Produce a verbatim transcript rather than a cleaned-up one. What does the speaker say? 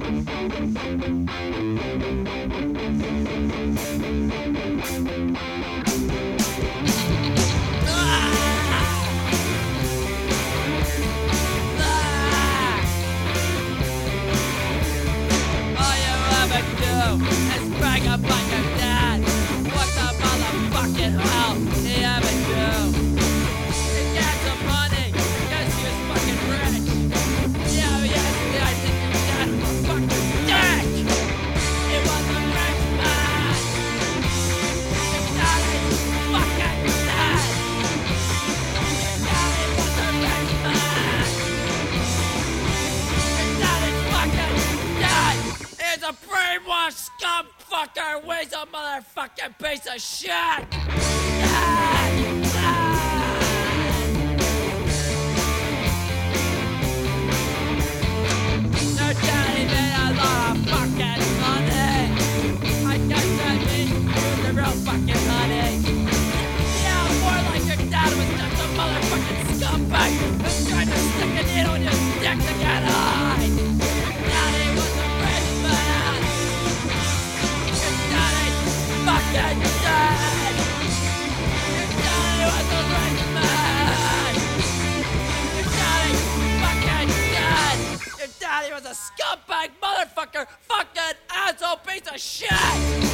And sprang up on your dad. What the motherfucking hell he ever do? He got some money, guess he was fucking rich. Yeah, yes, yeah, I think your dad was a fucking dick. He was a rich man. Your daddy fucking dead. Your daddy was a rich man. Your daddy's fucking dead. He's a brainwashed scum fucker. He's a motherfucking piece of shit. Dead. Your daddy made a lot of fucking money. I guess that means you're the real fucking honey. Yeah, more like your dad was just a motherfucking scumbag who's trying to stick a needle in your dick to get high. Your daddy was a rich man. Your daddy's fucking dead. Your daddy was a rich man. Your daddy's fucking dead. Your daddy was a scumbag motherfucker, fucking asshole piece of shit.